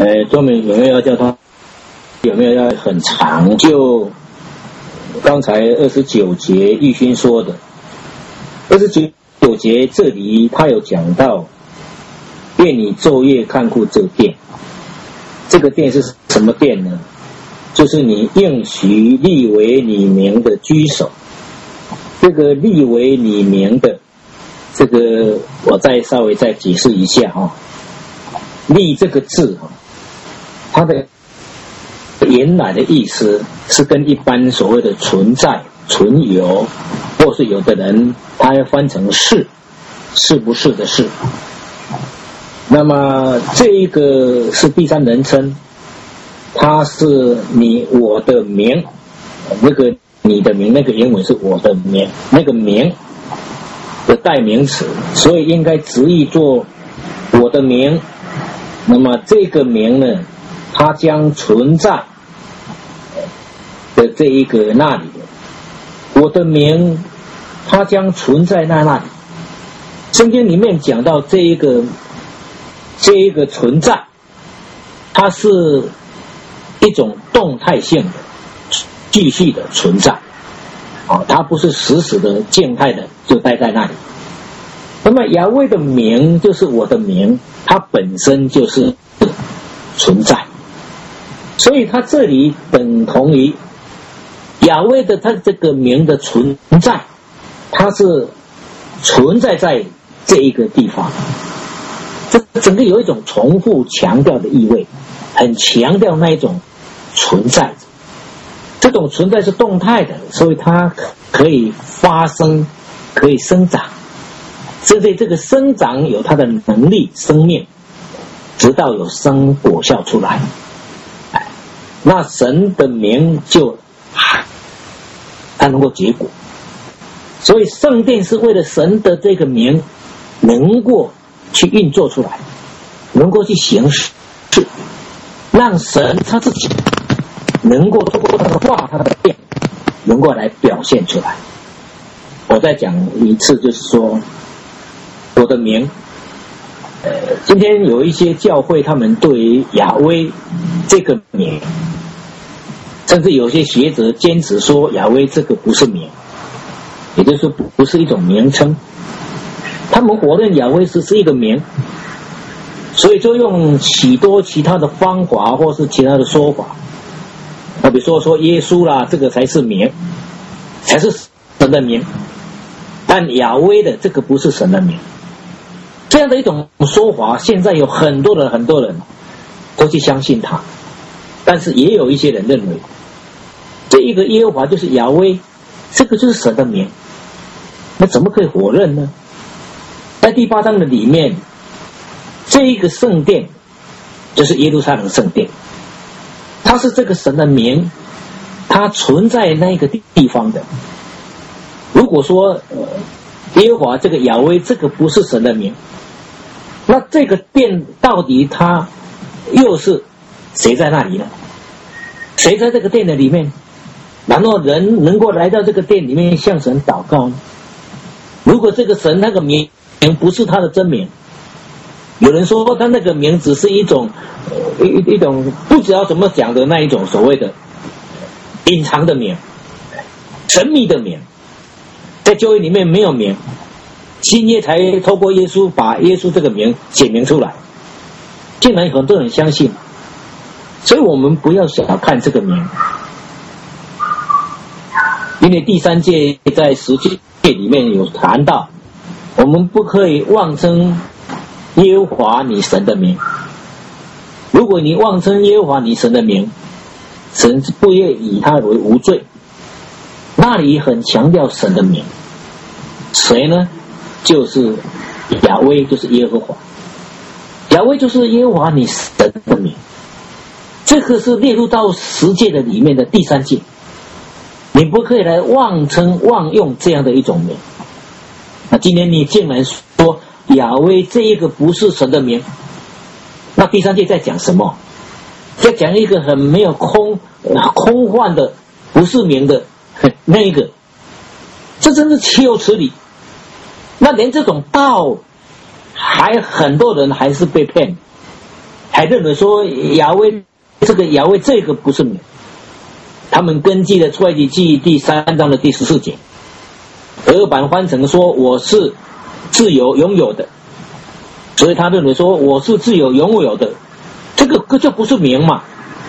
专门有没有要叫他，有没有要很长？就刚才29节玉勋说的，29节这里他有讲到，愿你昼夜看顾这殿。这个殿是什么殿呢？就是你应许立为你名的居首。这个立为你名的，这个我稍微再解释一下哈。立这个字哈，它的原来的意思是跟一般所谓的存在、存有，或是有的人他要翻成是不是的是。那么这一个是第三人称，它是你我的名，那个你的名，那个原文是我的名，那个名的代名词，所以应该直译作我的名。那么这个名呢，它将存在的这一个那里的，我的名它将存在在那里。圣经里面讲到这一个存在，它是一种动态性的继续的存在，它不是死死的静态的就待在那里。那么雅威的名就是我的名，它本身就是存在，所以它这里等同于雅威的它这个名的存在，它是存在在这一个地方。这整个有一种重复强调的意味，很强调那一种存在。这种存在是动态的，所以它可以发生，可以生长。所以这个生长有它的能力、生命，直到有生果效出来。那神的名就它能够结果。所以圣殿是为了神的这个名能够去运作出来，能够去行事，让神他自己能够通过他的话、他的变，能够来表现出来。我再讲一次，就是说我的名，今天有一些教会他们对于雅威这个名，甚至有些学者坚持说雅威这个不是名，也就是说不是一种名称。他们否认雅威是一个名，所以就用许多其他的方法或是其他的说法，比如说耶稣啦，这个才是名，才是神的名，但雅威的这个不是神的名。这样的一种说法，现在有很多人都去相信它，但是也有一些人认为这一个耶和华就是雅威，这个就是神的名，那怎么可以否认呢？在第8章的里面，这一个圣殿就是耶路撒冷圣殿，它是这个神的名，它存在那个地方的。如果说耶和华这个雅威这个不是神的名，那这个殿到底它又是谁在那里呢？谁在这个殿的里面？然后人能够来到这个殿里面向神祷告呢？如果这个神那个名不是他的真名，有人说他那个名只是一种一种不知道怎么讲的那一种所谓的隐藏的名，神秘的名，在旧约里面没有名，新约才透过耶稣把耶稣这个名写明出来，竟然很多人相信。所以我们不要小看这个名，因为第3诫在10诫里面有谈到，我们不可以妄称耶和华你神的名。如果你妄称耶和华你神的名，神不会以他为无罪。那里很强调神的名，谁呢？就是雅威，就是耶和华。雅威就是耶和华你神的名，这个是列入到10诫的里面的第3诫。你不可以来妄称妄用这样的一种名。那今天你竟然说雅威这一个不是神的名，那第3诫在讲什么？在讲一个很没有空幻的不是名的那一个，这真是岂有此理。那连这种道还很多人还是被骗， 还认为说亚威这个不是名。他们根据了出埃及记第3章的第14节，俄版翻成说我是自由拥有的，所以他认为说我是自由拥有的，这个就不是名嘛。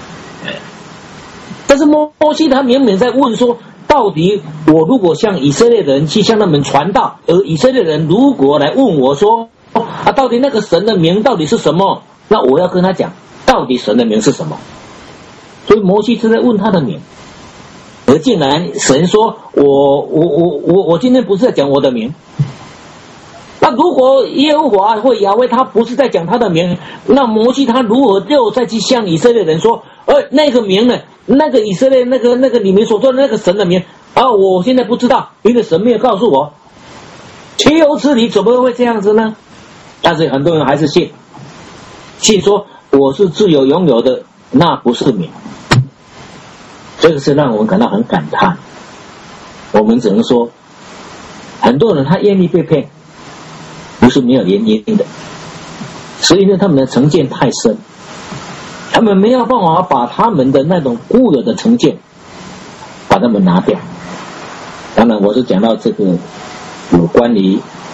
但是摩西他明明在问说，到底我如果向以色列人去向他们传道，而以色列人如果来问我说到底那个神的名到底是什么，那我要跟他讲到底神的名是什么。所以摩西是在问他的名，而竟然神说我今天不是在讲我的名。那如果耶和华或亚威他不是在讲他的名，那摩西他如何又再去向以色列人说那个名呢，那个以色列那个你们所说的那个神的名我现在不知道，因为神没有告诉我。岂有此理，怎么会这样子呢？但是很多人还是信说我是自由拥有的，那不是名。这个是让我们感到很感叹。我们只能说很多人他愿意被骗，不是没有原因的，是因为他们的成见太深，他们没有办法把他们的那种固有的成见把他们拿掉。当然我是讲到这个有关于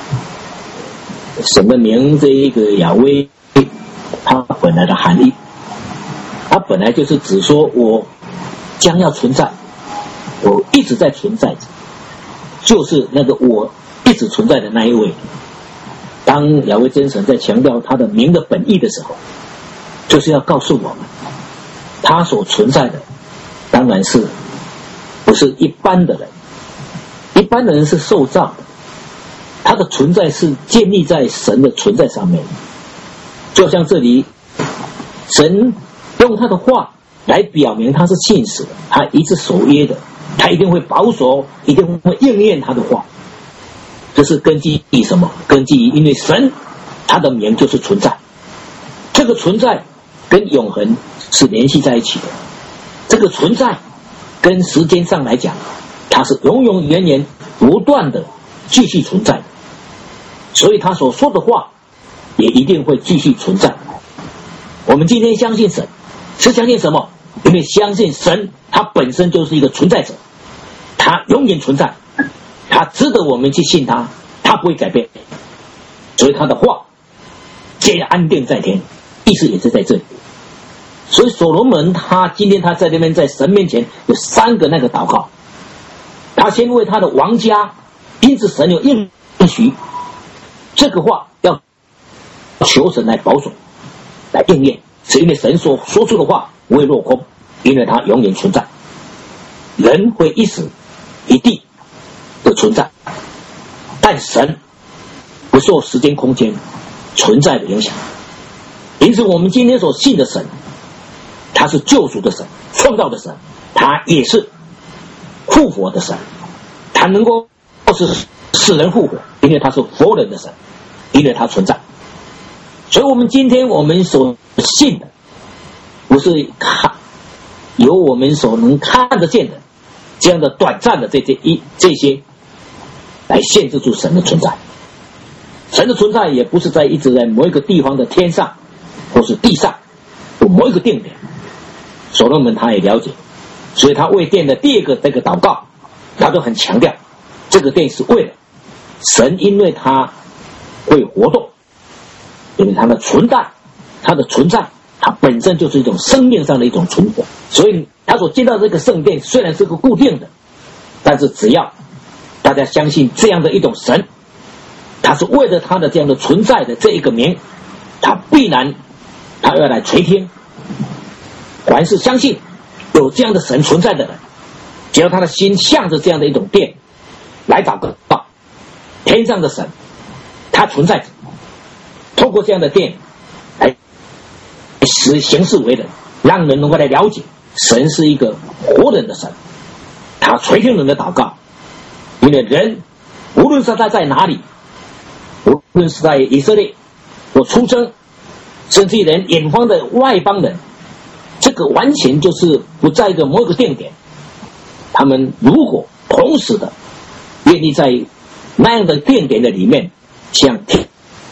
神的名这一个亚威它本来的含义，它本来就是指说我将要存在，我一直在存在着，就是那个我一直存在的那一位。当亚威真神在强调他的名的本意的时候，就是要告诉我们他所存在的当然是不是一般的人，一般的人是受造的，他的存在是建立在神的存在上面。就像这里神用他的话来表明他是信实的，他一直守约的，他一定会保守，一定会应验他的话。这是根基于什么？根基于因为神他的名就是存在，这个存在跟永恒是联系在一起的，这个存在跟时间上来讲，它是永永远远不断的继续存在的，所以他所说的话也一定会继续存在。我们今天相信神是相信什么？因为相信神他本身就是一个存在者，他永远存在，他值得我们去信他，他不会改变，所以他的话皆安定在天，意思也是在这里。所以所罗门他今天他在这边在神面前有3个那个祷告，他先为他的王家，因此神有应许这个话要求神来保守来应验，是因为神所说出的话不会落空，因为它永远存在。人会一时一地的存在，但神不受时间空间存在的影响。因此我们今天所信的神，他是救赎的神，创造的神，他也是复活的神，他能够是使人复活，因为他是活人的神，因为他存在。所以我们今天我们所信的不是由我们所能看得见的这样的短暂的这些来限制住神的存在。神的存在也不是一直在某一个地方的天上或是地上有某一个定点。所罗门他也了解，所以他为殿的第2个这个祷告，他都很强调这个殿是为了神，因为他会活动，因为他的存在它本身就是一种生命上的一种存活，所以他所建造这个圣殿虽然是个固定的，但是只要大家相信这样的一种神，他是为了他的这样的存在的这一个名，他必然他要来垂听。凡是相信有这样的神存在的人，只要他的心向着这样的一种殿来祷告，天上的神他存在着，透过这样的殿来行事为人，让人能够来了解神是一个活人的神，他垂听人的祷告。因为人无论是他在哪里，无论是在以色列或出生，甚至连远方的外邦人，这个完全就是不在一个某一个定点，他们如果同时的愿意在那样的定点的里面向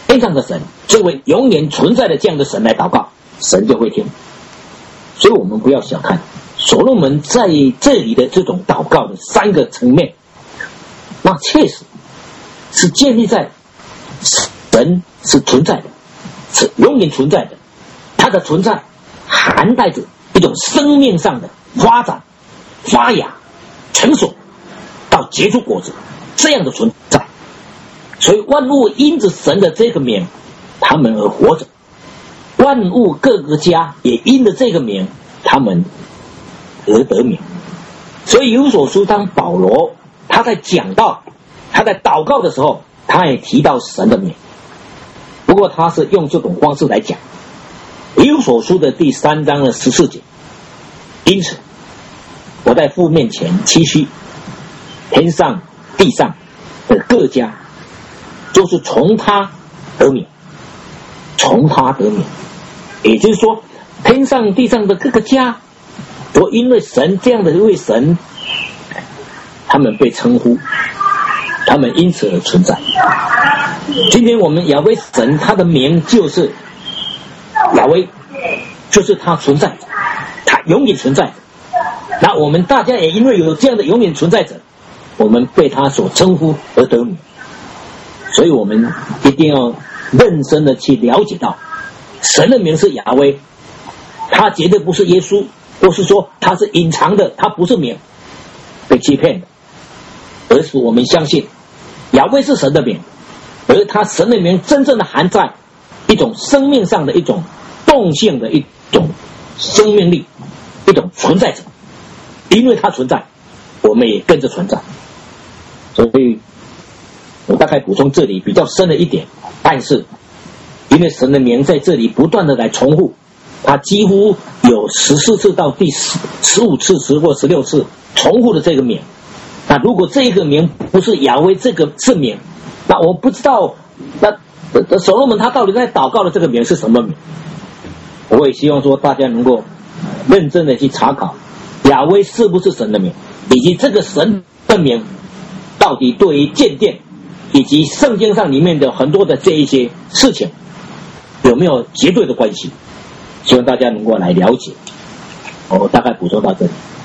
天上的神，这位永远存在的这样的神来祷告，神就会听。所以我们不要小看所罗门在这里的这种祷告的3个层面，那确实是建立在神是存在的，是永远存在的，他的存在含带着一种生命上的发展、发芽、成熟到结出果子这样的存在。所以万物因着神的这个名，他们而活着；万物各个家也因着这个名，他们而得名。所以以弗所书当保罗他在讲到他在祷告的时候，他也提到神的名，不过他是用这种方式来讲。以弗所书的第3章的14节，因此我在父面前期许天上地上的各家，就是从他得名，从他得名。也就是说，天上地上的各个家都因为神这样的一位神，他们被称呼，他们因此而存在。今天我们亚威神他的名就是亚威，就是他存在，他永远存在。那我们大家也因为有这样的永远存在者，我们被他所称呼而得名。所以我们一定要认真的去了解到，神的名是亚威，他绝对不是耶稣，或是说他是隐藏的，他不是名被欺骗的，而是我们相信亚威是神的名，而他神的名真正的含在一种生命上的一种动性的一种生命力，一种存在者。因为他存在，我们也跟着存在。所以我大概补充这里比较深的一点，但是因为神的名在这里不断的来重复，他几乎有14次到第15次或16次重复的这个名。那如果这个名不是亚威这个是名，那我不知道那所罗门他到底在祷告的这个名是什么名。我也希望说大家能够认真的去查考亚威是不是神的名，以及这个神的名到底对于鉴定以及圣经上里面的很多的这一些事情有没有绝对的关系，希望大家能够来了解。我大概补充到这里。